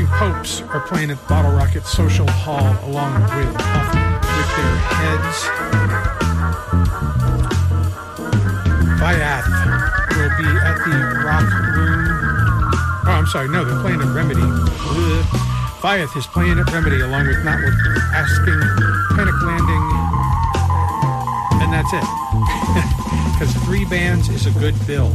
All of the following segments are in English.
Popes are playing at Bottle Rocket Social Hall along with Off With Their Heads. Viath will be at the Rock Room. Oh, I'm sorry. No, they're playing at Remedy. Viath is playing at Remedy along with Not Worth Asking, Panic Landing, and that's it. Because 3 bands is a good bill.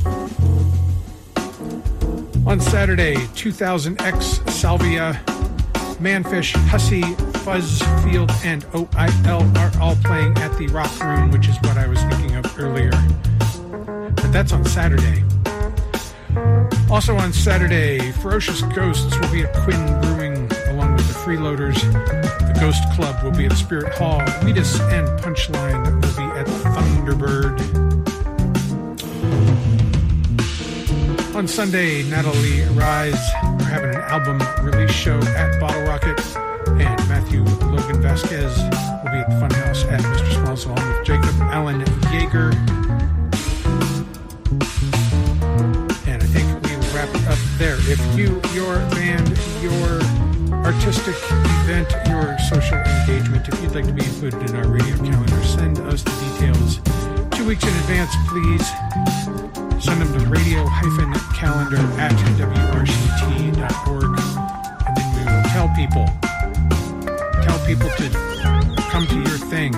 On Saturday, 2000X, Salvia, Manfish, Hussey, Fuzzfield, and OIL are all playing at the Rock Room, which is what I was thinking of earlier. But that's on Saturday. Also on Saturday, Ferocious Ghosts will be at Quinn Brewing along with the Freeloaders. The Ghost Club will be at Spirit Hall. Wheatus and Punchline will be at Thunderbird. On Sunday, Natalie Rise are having an album release show at Bottle Rocket, and Matthew Logan Vasquez will be at the Funhouse at Mr. Smalls along with Jacob Allen Yeager. And I think we will wrap it up there. If you, your band, your artistic event, your social engagement, if you'd like to be included in our radio calendar, send us the details 2 weeks in advance, please. Send them to radio-calendar@wrct.org, and then we will tell people to come to your thing.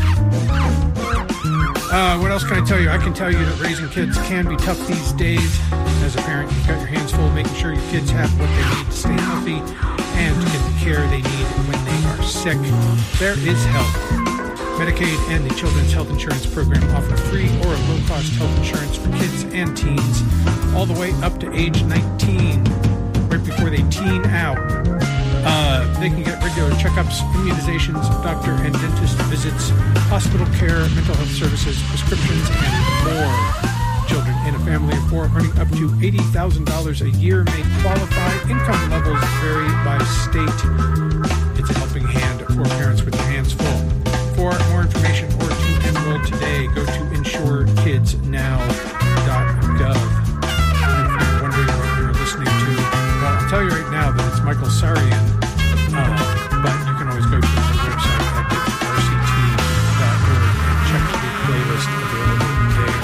What else can I tell you? I can tell you that raising kids can be tough these days. As a parent, you've got your hands full making sure your kids have what they need to stay healthy and to get the care they need when they are sick. There is help. Medicaid and the Children's Health Insurance Program offer free or low-cost health insurance for kids and teens all the way up to age 19, right before they teen out. They can get regular checkups, immunizations, doctor and dentist visits, hospital care, mental health services, prescriptions, and more. Children in a family of 4 earning up to $80,000 a year may qualify. Income levels vary by state. It's a helping hand for parents with their hands full. For more information or to enroll today, go to insurekidsnow.gov. And if you're wondering what you're listening to, well, I'll tell you right now that it's Michael Sarian, but you can always go to the website at wrct.org and check the playlist available there.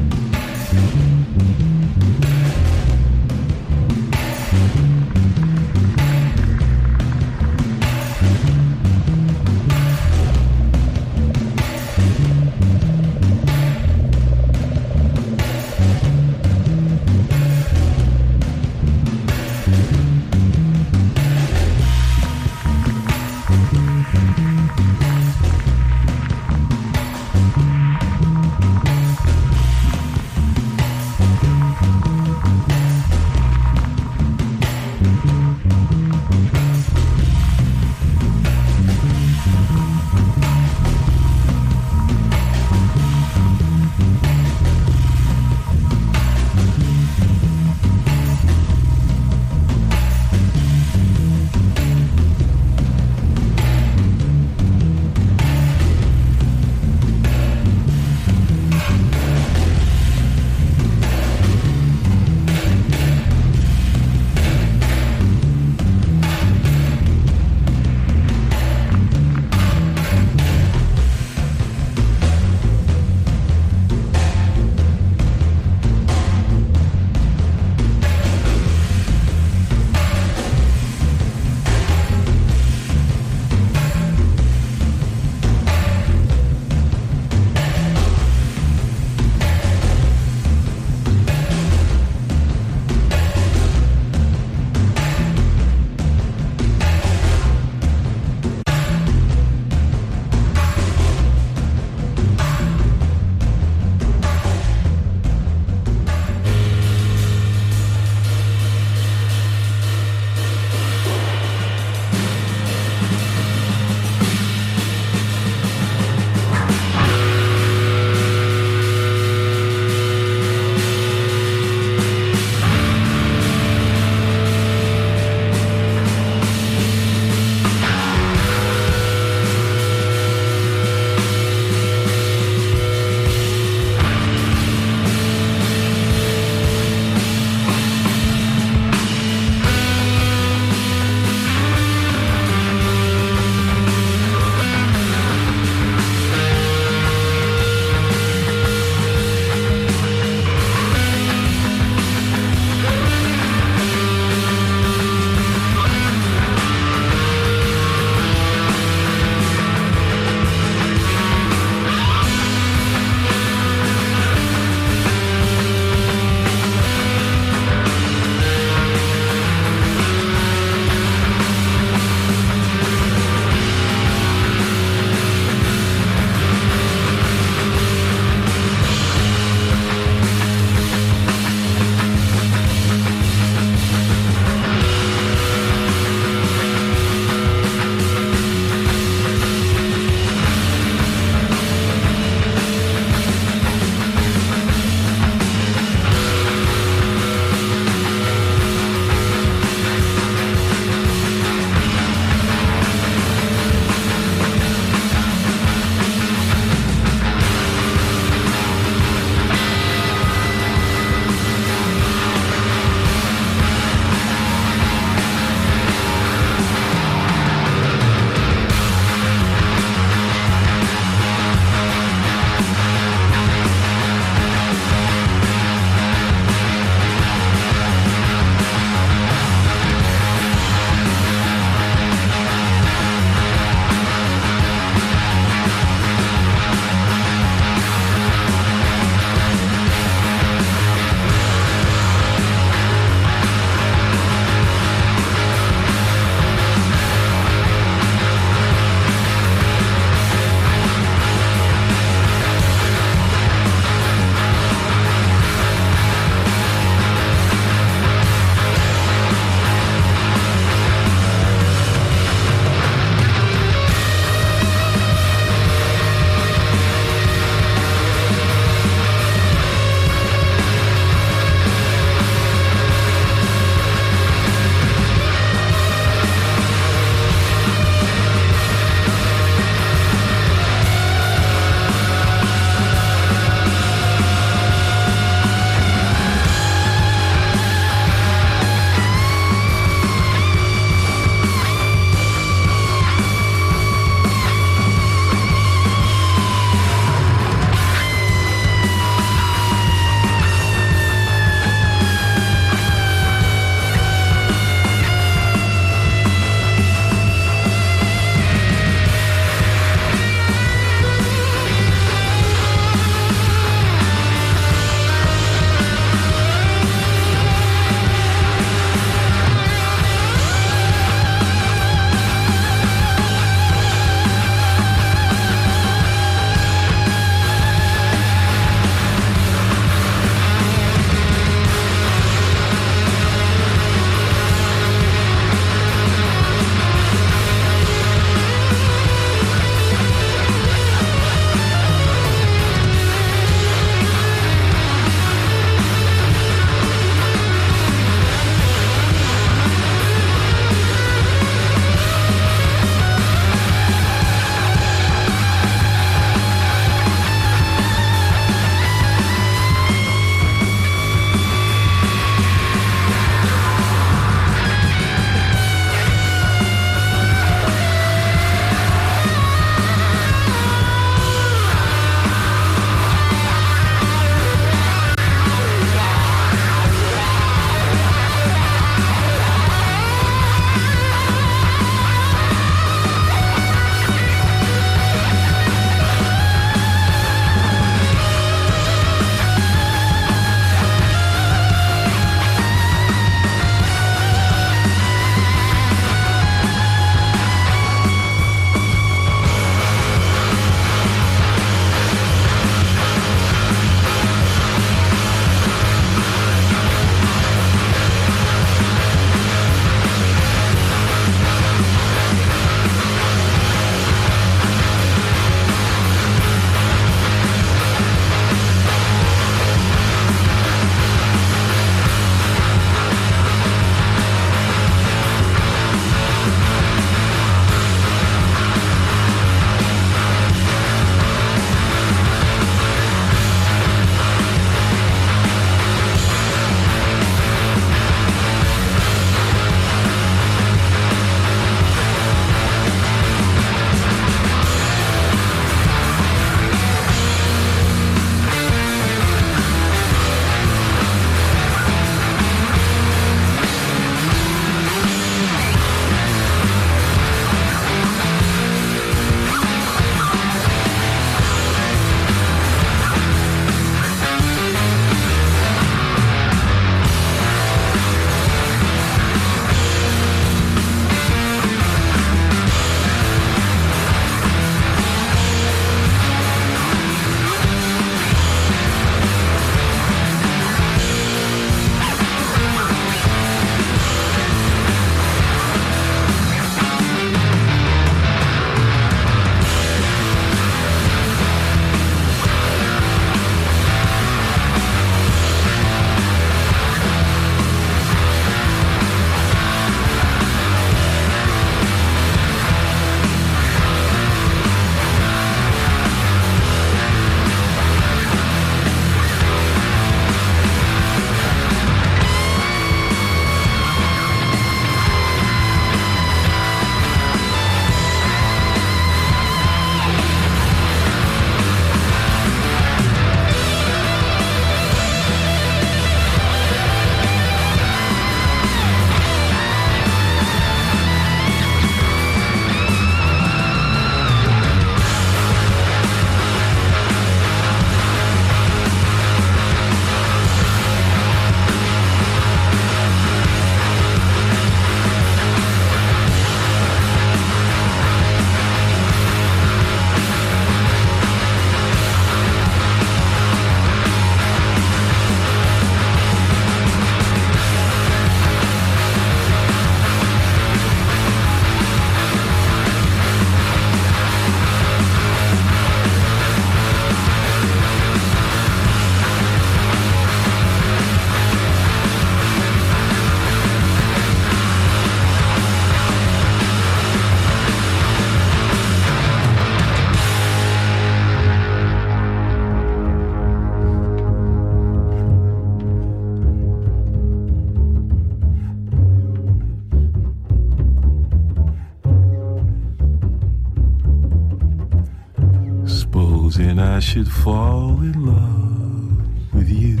Supposing I should fall in love with you,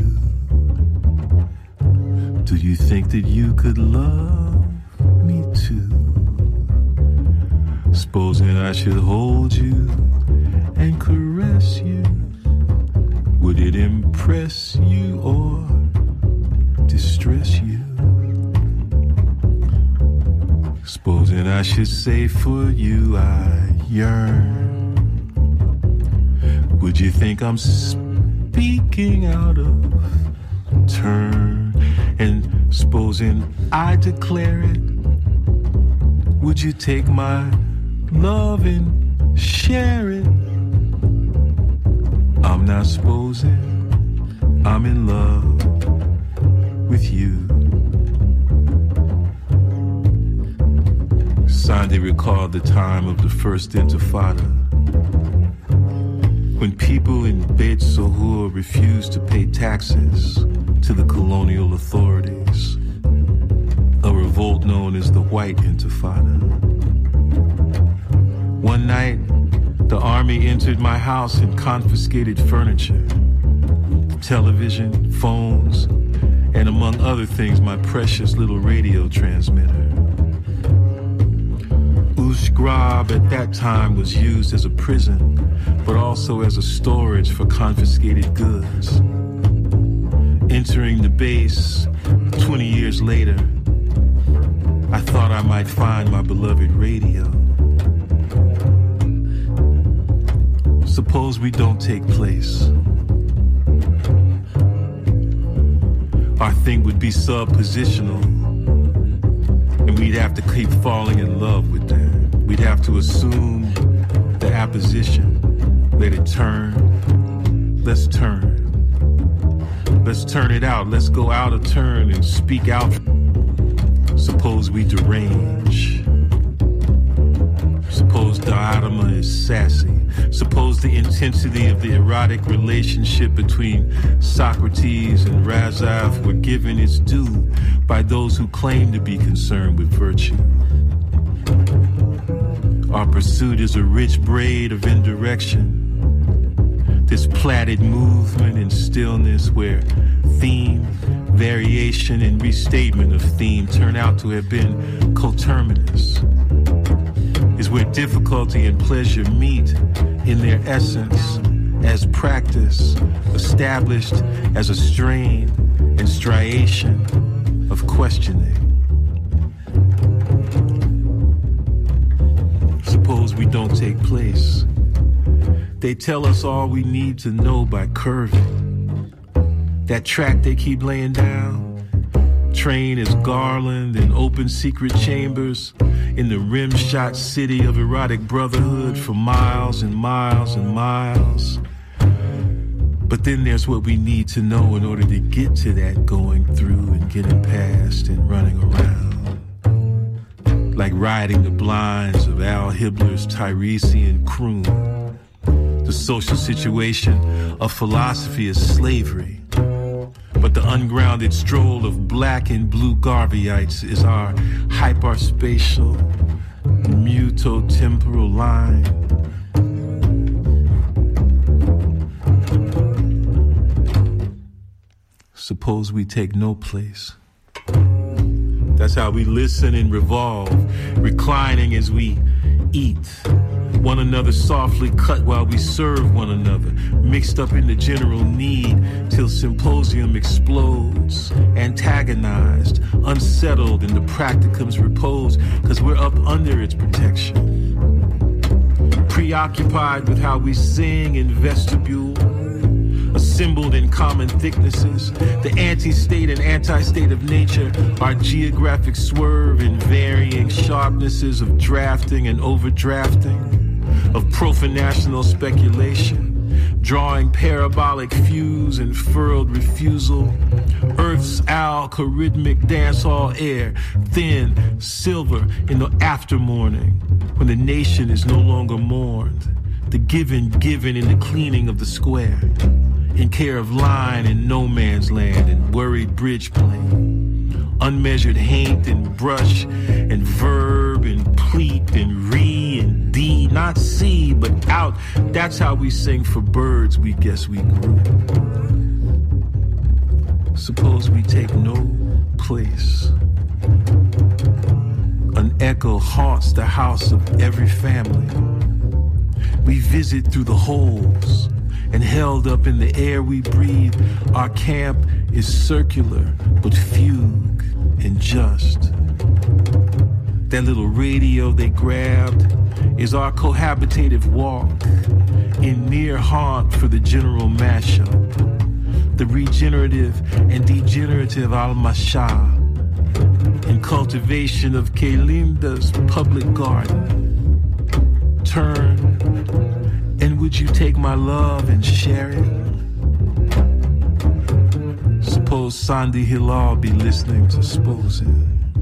do you think that you could love me too? Supposing I should hold you and caress you, would it impress you or distress you? Supposing I should say for you I yearn, would you think I'm speaking out of turn? And supposing I declare it, would you take my love and share it? I'm not supposing I'm in love with you. Sandy recalled the time of the first Intifada, when people in Beit Sohur refused to pay taxes to the colonial authorities, a revolt known as the White Intifada. One night, the army entered my house and confiscated furniture, television, phones, and among other things, my precious little radio transmitter. Ushgrab at that time was used as a prison, but also as a storage for confiscated goods. Entering the base 20 years later, I thought I might find my beloved radio. Suppose we don't take place. Our thing would be subpositional, and we'd have to keep falling in love with that. We'd have to assume the apposition, let it turn. Let's turn. Let's turn it out. Let's go out of turn and speak out. Suppose we derange. Suppose Diotima is sassy. Suppose the intensity of the erotic relationship between Socrates and Razaf were given its due by those who claim to be concerned with virtue. Our pursuit is a rich braid of indirection, this plaited movement in stillness where theme, variation, and restatement of theme turn out to have been coterminous, is where difficulty and pleasure meet in their essence as practice, established as a strain and striation of questioning. Suppose we don't take place. They tell us all we need to know by curving. That track they keep laying down, train as garland and open secret chambers in the rim-shot city of erotic brotherhood for miles and miles and miles. But then there's what we need to know in order to get to that going through and getting past and running around. Like riding the blinds of Al Hibbler's Tiresian croon. The social situation of philosophy is slavery, but the ungrounded stroll of black and blue Garveyites is our hyperspatial, mutotemporal line. Suppose we take no place. That's how we listen and revolve, reclining as we eat. One another softly cut while we serve one another, mixed up in the general need till symposium explodes, antagonized, unsettled in the practicum's repose, because we're up under its protection. Preoccupied with how we sing in vestibule, assembled in common thicknesses, the anti-state and anti-state of nature, our geographic swerve in varying sharpnesses of drafting and overdrafting, of profanational speculation, drawing parabolic fuse and furrowed refusal, Earth's algorithmic dance-hall air, thin, silver in the aftermorning, when the nation is no longer mourned, the given in the cleaning of the square, in care of line in no man's land and worried bridge plane, unmeasured haint and brush and verb and pleat and re and d, not see, but out. That's how we sing for birds we guess we grew. Suppose we take no place. An echo haunts the house of every family. We visit through the holes, and held up in the air we breathe. Our camp is circular, but fugue and just. That little radio they grabbed is our cohabitative walk in near haunt for the general mashup. The regenerative and degenerative al-masha in cultivation of Kalinda's public garden. Turn, and would you take my love and share it? Suppose Sandi Hilal be listening to Sposin.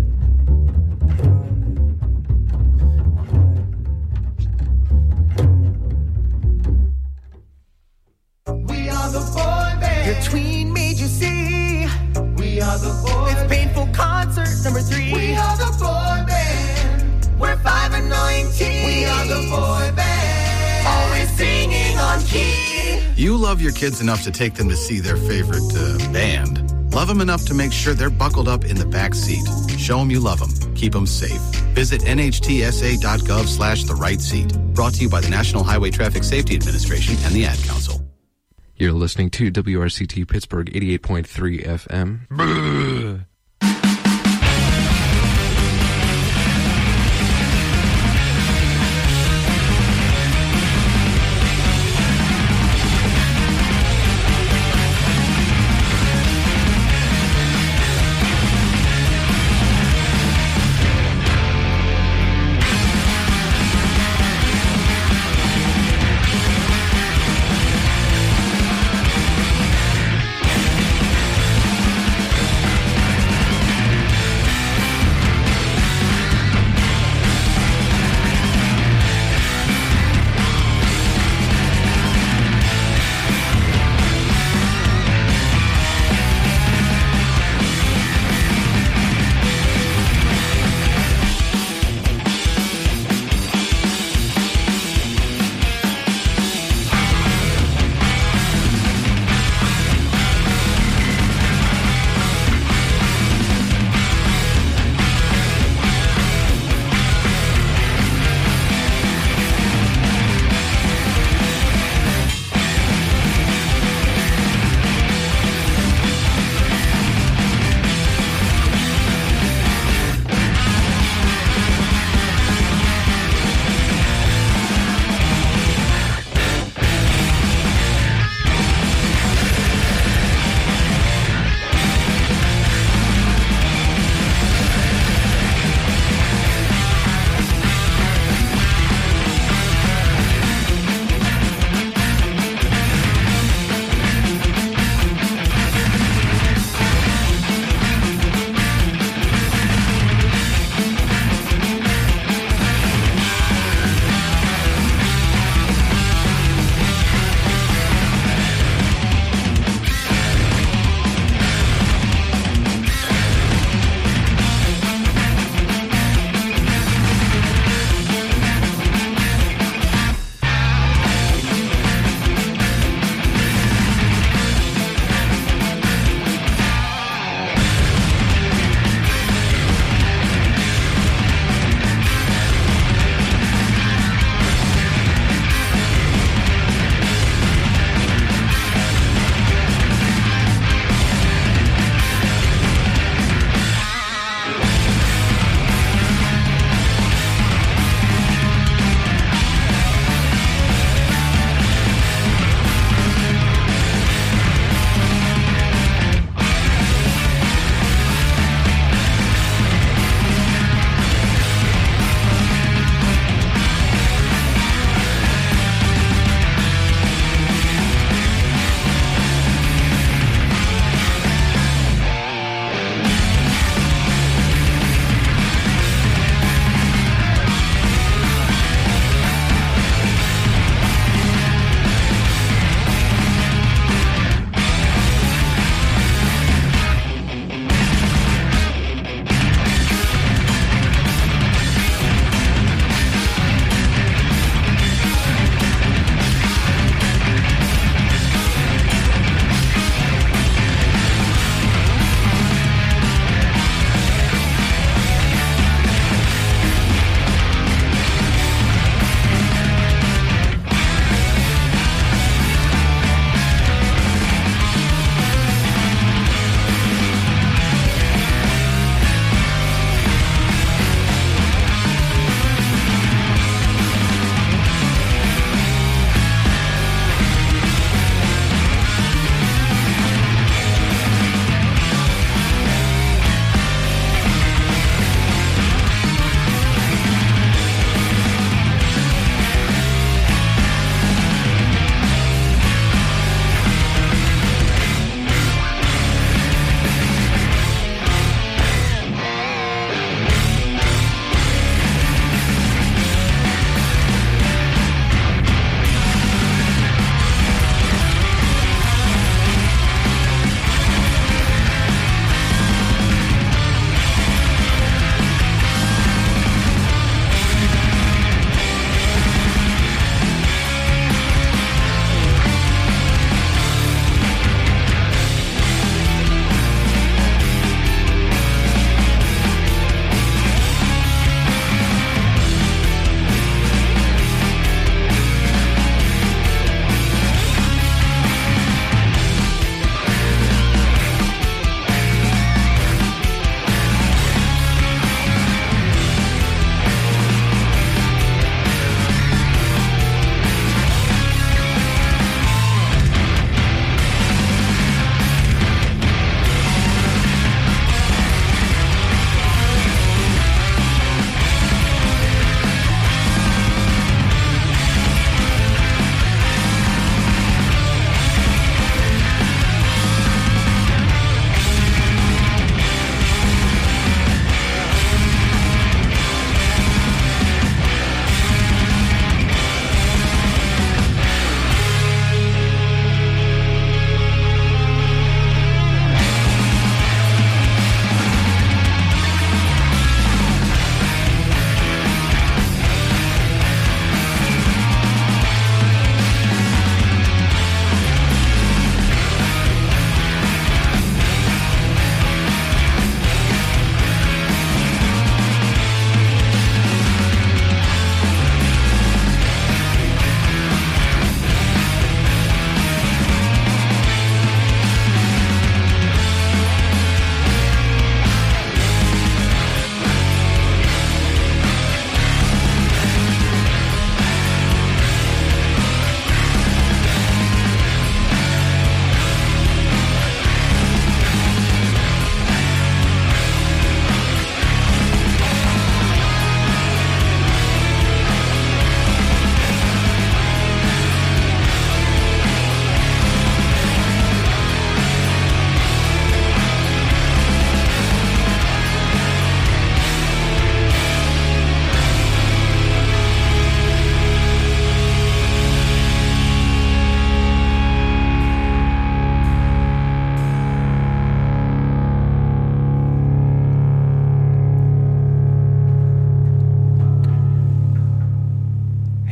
We are the boy band. Your tween made you see. We are the boy It's band. painful concert number 3. We are the boy band. We're 5 and 19. We are the boy band. Always singing on key. You love your kids enough to take them to see their favorite band. Love them enough to make sure they're buckled up in the back seat. Show them you love them. Keep them safe. Visit nhtsa.gov/the-right-seat. Brought to you by the National Highway Traffic Safety Administration and the Ad Council. You're listening to WRCT Pittsburgh 88.3 FM. Brrr.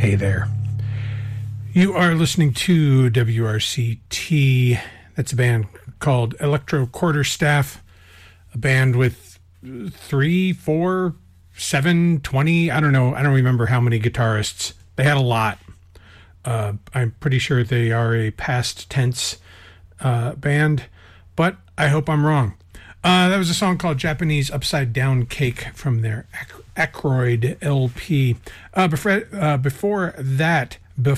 Hey there. You are listening to WRCT. That's a band called Electro Quarterstaff, a band with 3, 4, 7, 20, I don't know. I don't remember how many guitarists. They had a lot. I'm pretty sure they are a past tense band, but I hope I'm wrong. That was a song called Japanese Upside Down Cake from their Ackroyd LP. Before that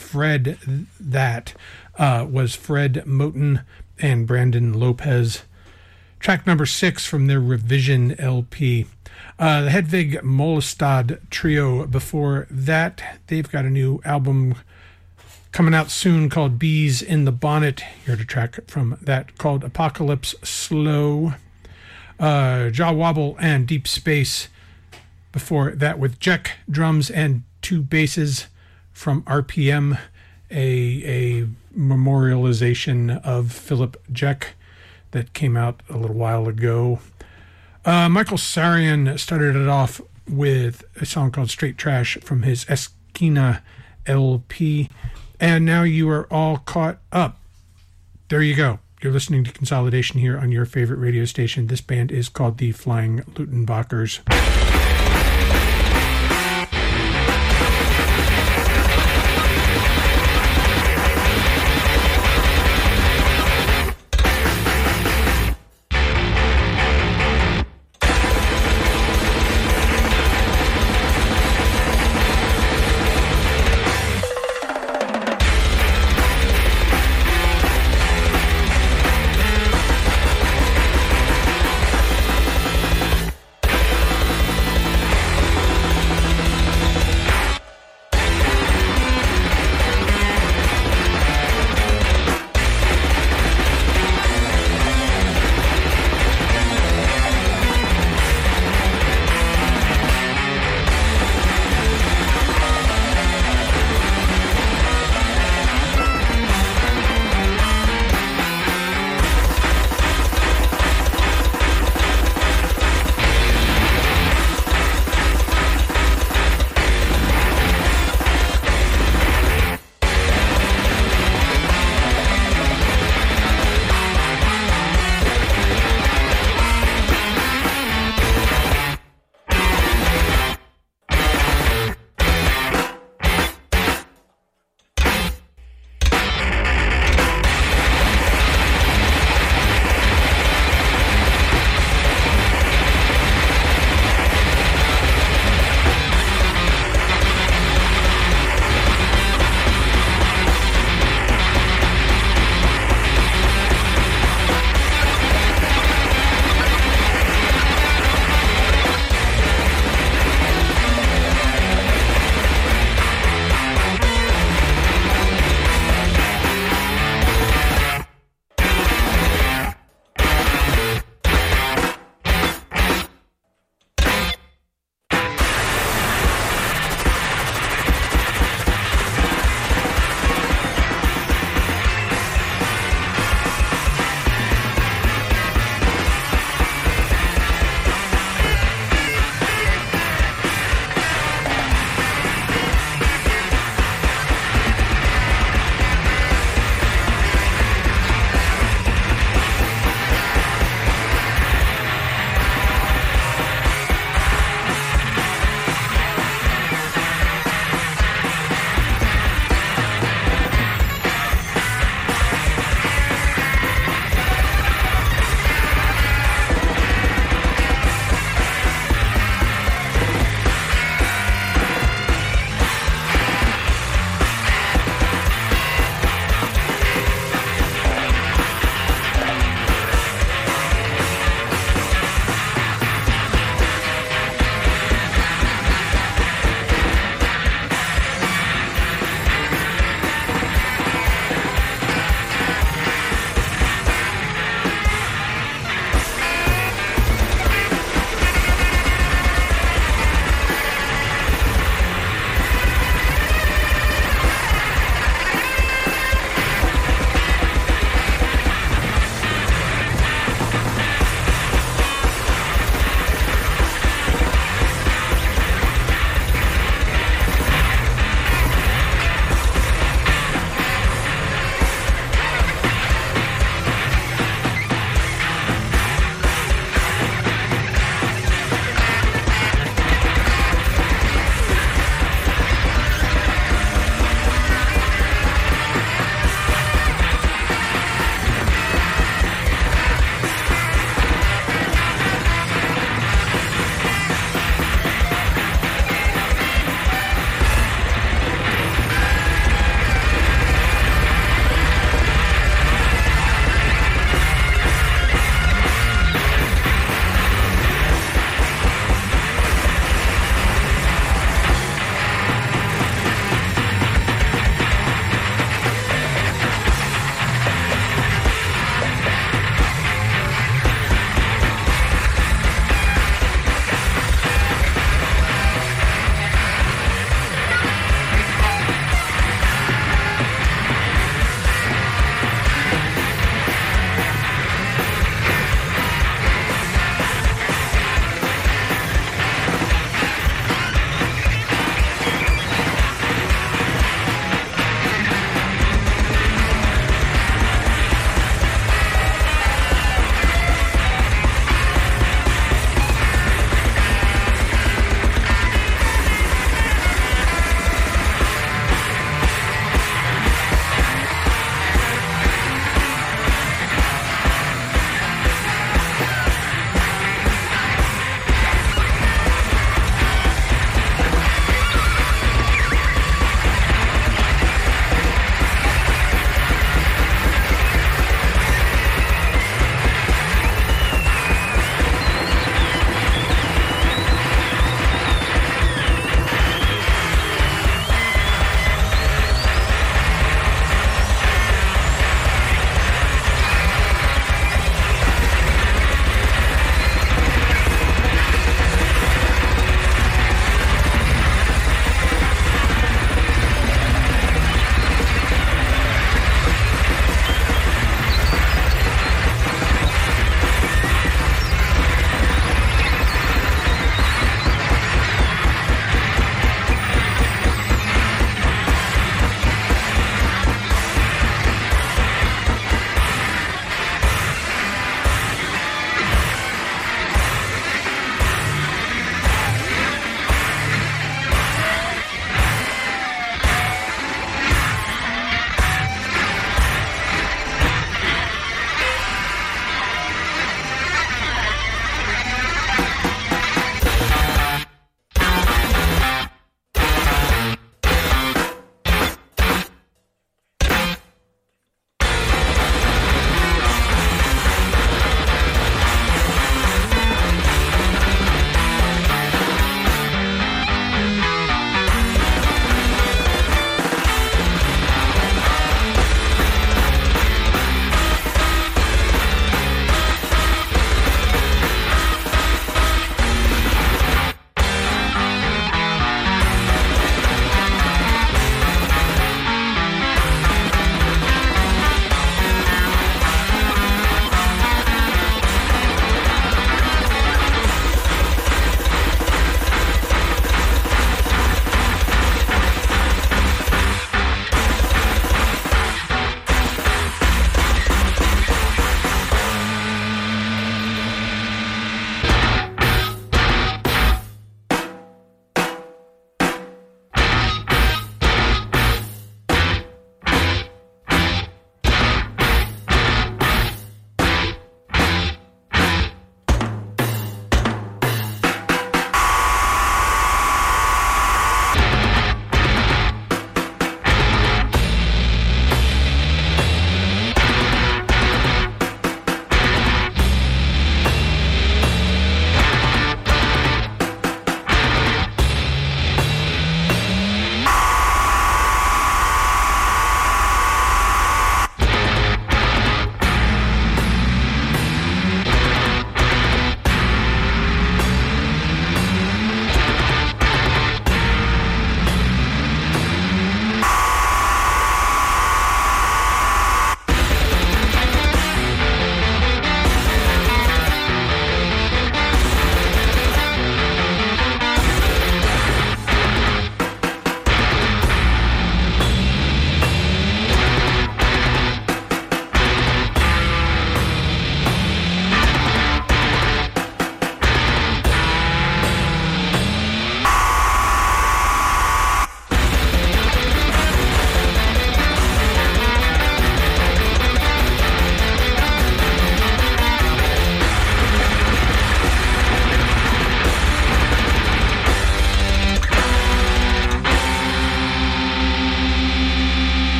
was Fred Moten and Brandon Lopez. Track number 6 from their Revision LP. The Hedvig Mollestad Trio. Before that, they've got a new album coming out soon called Bees in the Bonnet. You heard a track from that called Apocalypse Slow. Jaw Wobble and Deep Space. Before that with Jack drums and 2 basses from RPM, a memorialization of Philip Jack that came out a little while ago. Michael Sarian started it off with a song called Straight Trash from his Esquina LP. And now you are all caught up. There you go. You're listening to Consolidation here on your favorite radio station. This band is called the Flying Lutenbachers.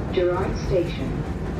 Girard Station.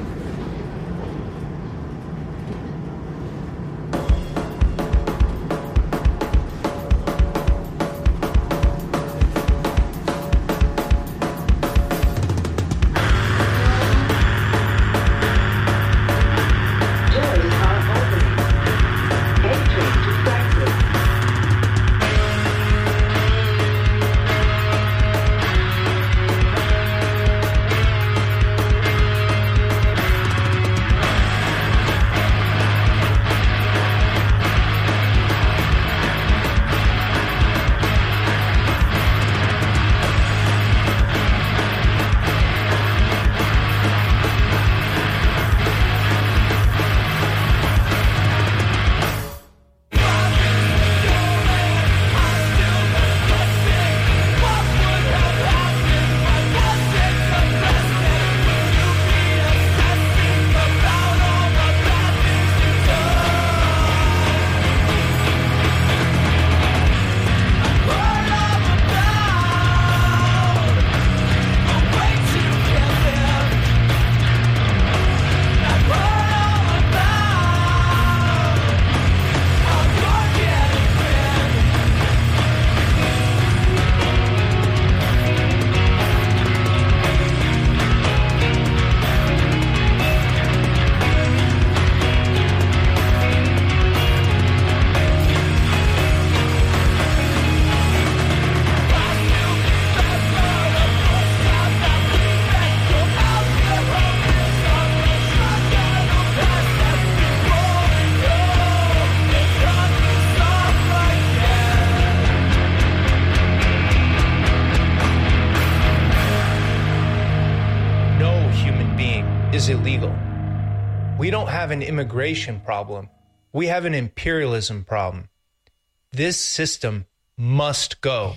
Illegal. We don't have an immigration problem. We have an imperialism problem. This system must go.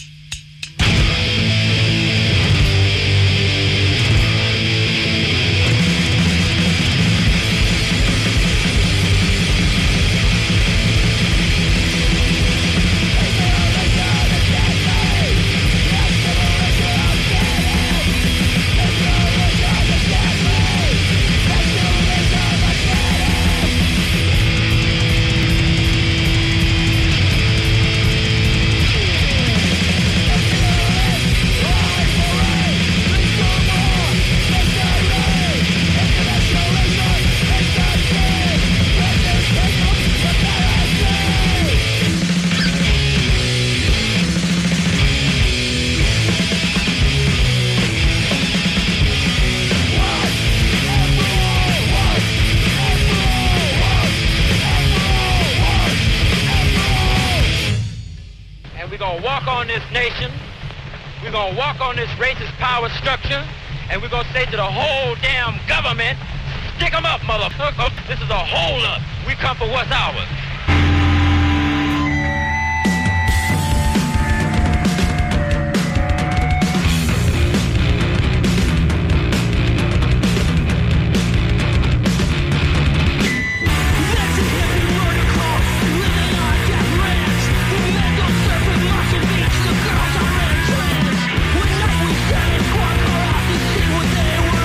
On this nation, we're gonna walk on this racist power structure, and we're gonna say to the whole damn government, stick 'em up, motherfucker. This is a hold up. We come for what's ours.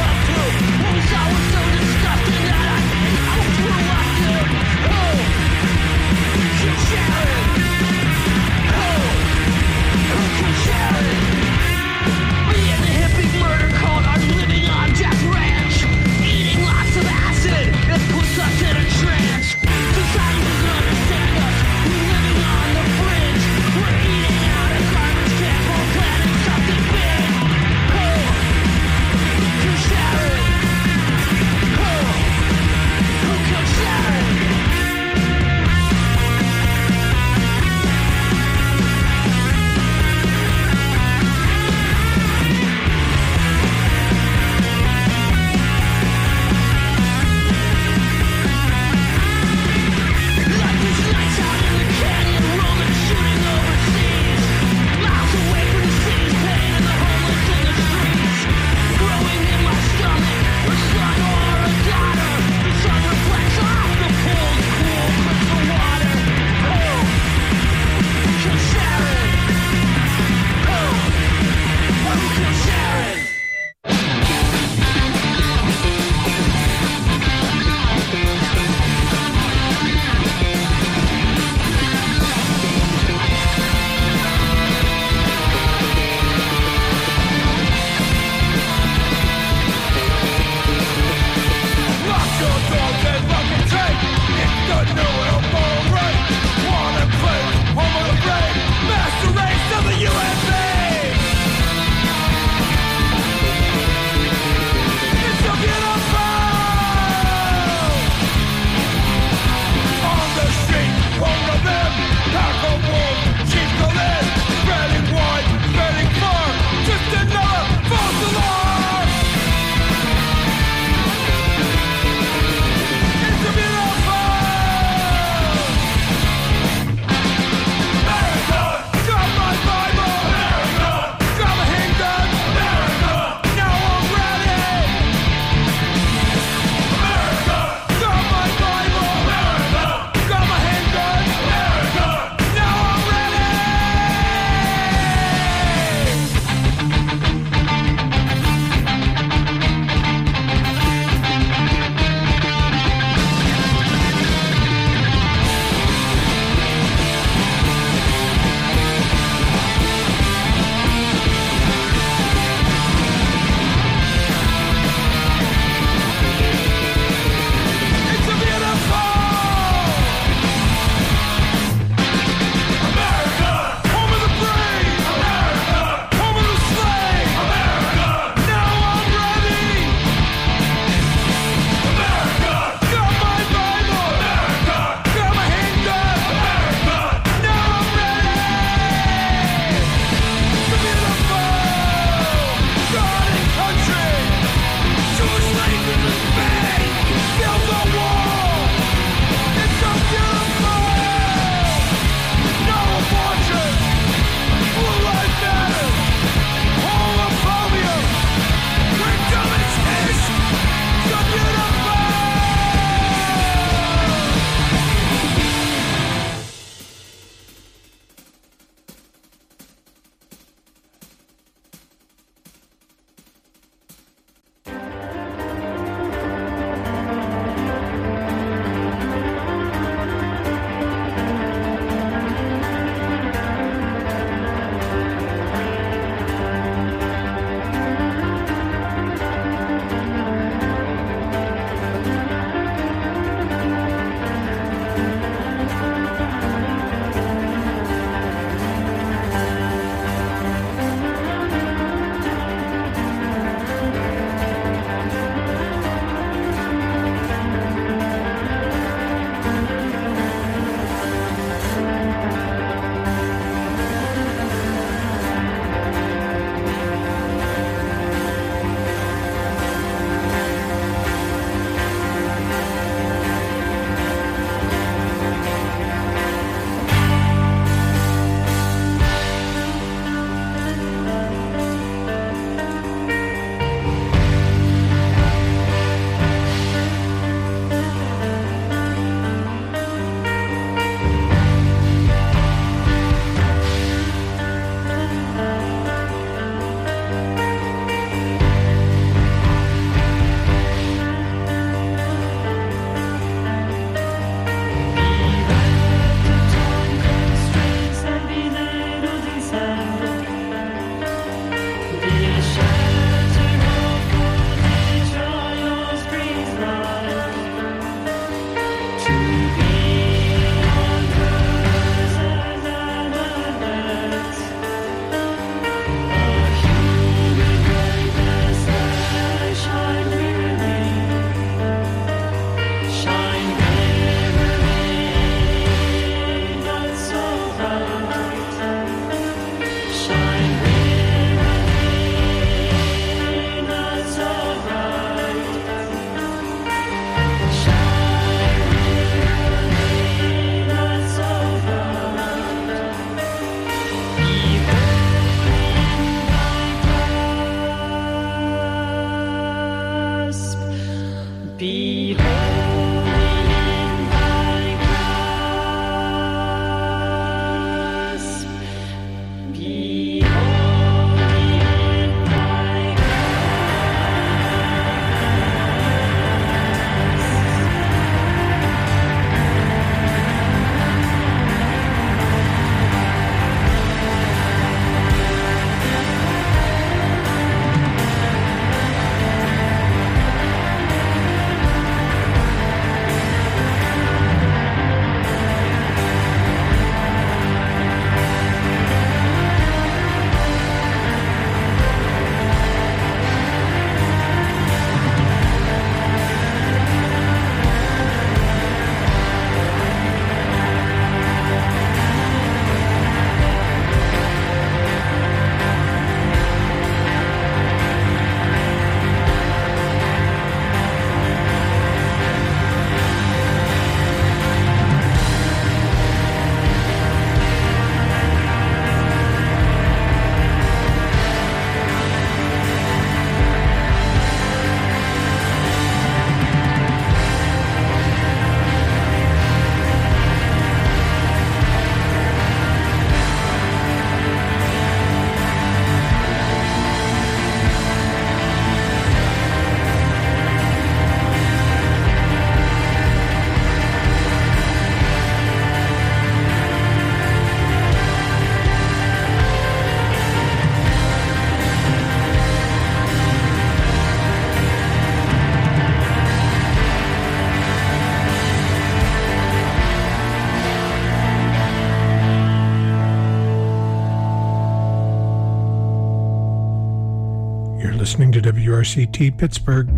I was so disgusted that I grew up to Listening to WRCT Pittsburgh.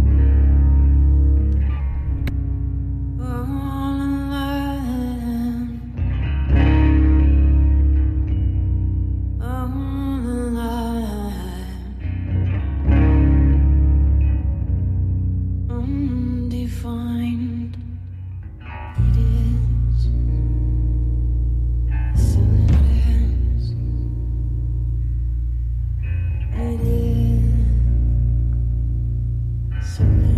So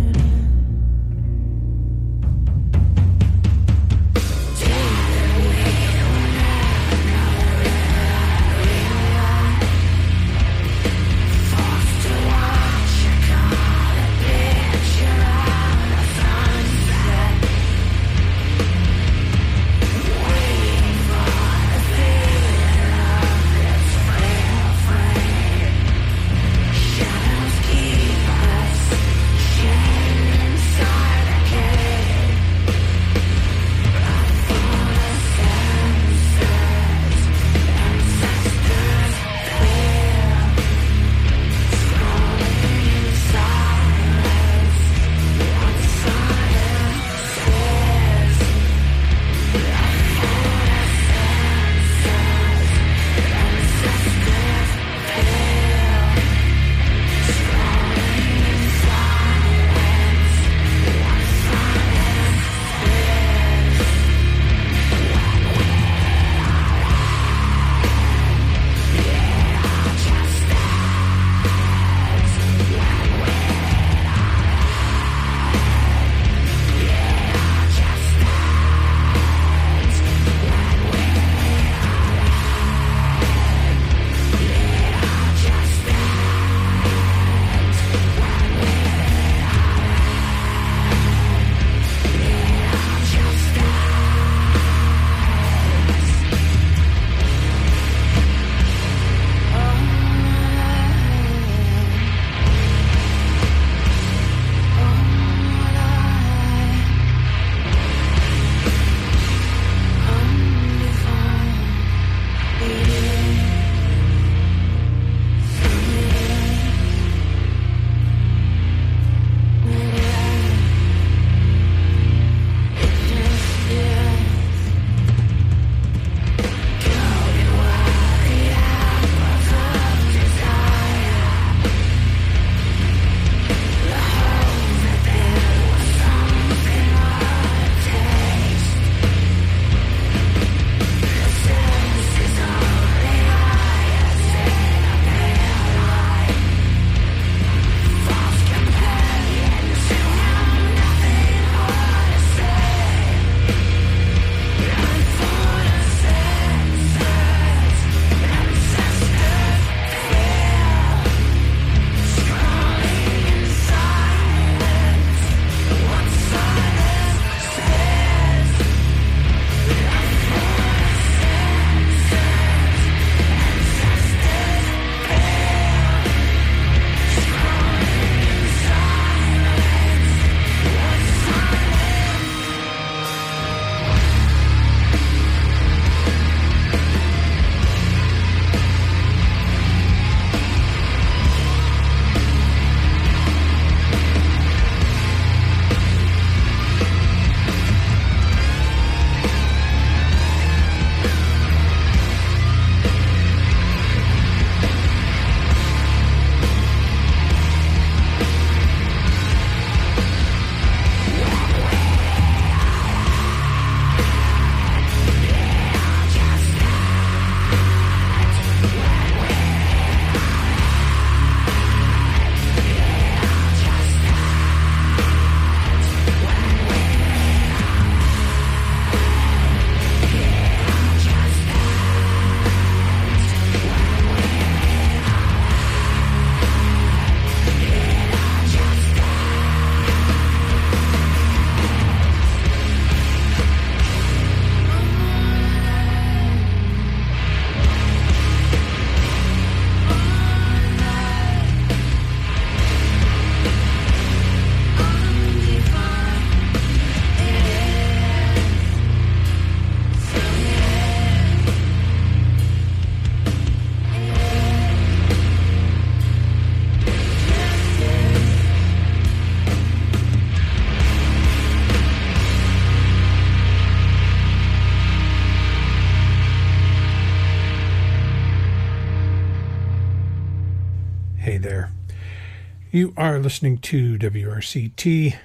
Hey there. You are listening to WRCT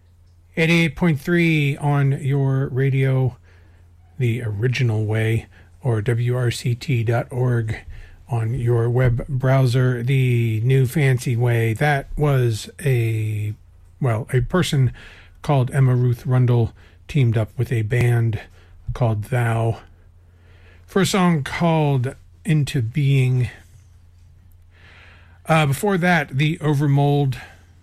88.3 on your radio, the original way, or WRCT.org on your web browser, the new fancy way. That was a person called Emma Ruth Rundle teamed up with a band called Thou for a song called Into Being. Before that, the Overmold,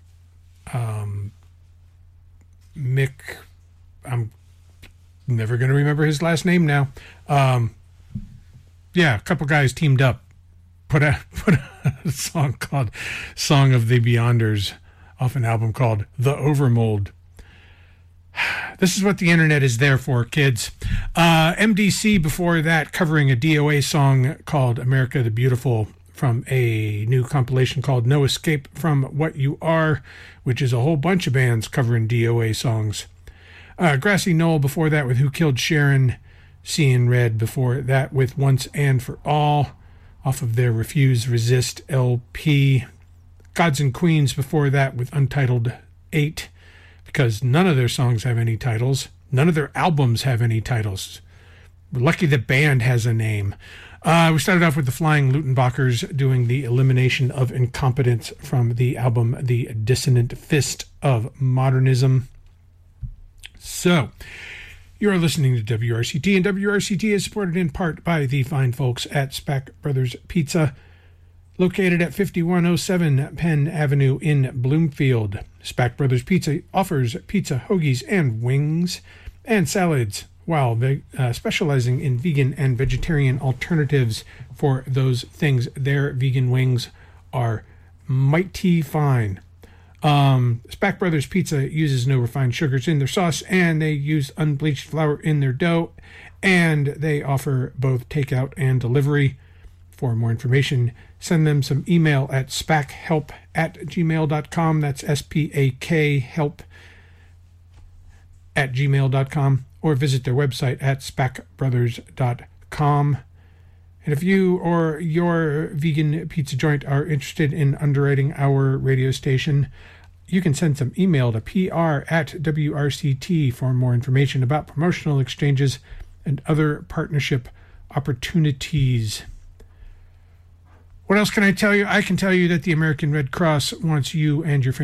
Mick, I'm never going to remember his last name now. A couple guys teamed up, put a song called Song of the Beyonders off an album called The Overmold. This is what the internet is there for, kids. MDC before that, covering a DOA song called America the Beautiful from a new compilation called No Escape from What You Are, which is a whole bunch of bands covering DOA songs. Grassy Knoll before that with Who Killed Sharon. Seeing Red before that with Once and For All off of their Refuse Resist LP. Gods and Queens before that with Untitled 8, because none of their songs have any titles. None of their albums have any titles. We're lucky the band has a name. We started off with the Flying Lutenbachers doing The Elimination of Incompetence from the album The Dissonant Fist of Modernism. So, you are listening to WRCT, and WRCT is supported in part by the fine folks at Spack Brothers Pizza, located at 5107 Penn Avenue in Bloomfield. Spack Brothers Pizza offers pizza, hoagies, and wings, and salads, while specializing in vegan and vegetarian alternatives for those things. Their vegan wings are mighty fine. Spack Brothers Pizza uses no refined sugars in their sauce, and they use unbleached flour in their dough, and they offer both takeout and delivery. For more information, send them some email at spackhelp@gmail.com. That's SPAK help@gmail.com, or visit their website at spackbrothers.com. And if you or your vegan pizza joint are interested in underwriting our radio station, you can send some email to PR@WRCT for more information about promotional exchanges and other partnership opportunities. What else can I tell you? I can tell you that the American Red Cross wants you and your family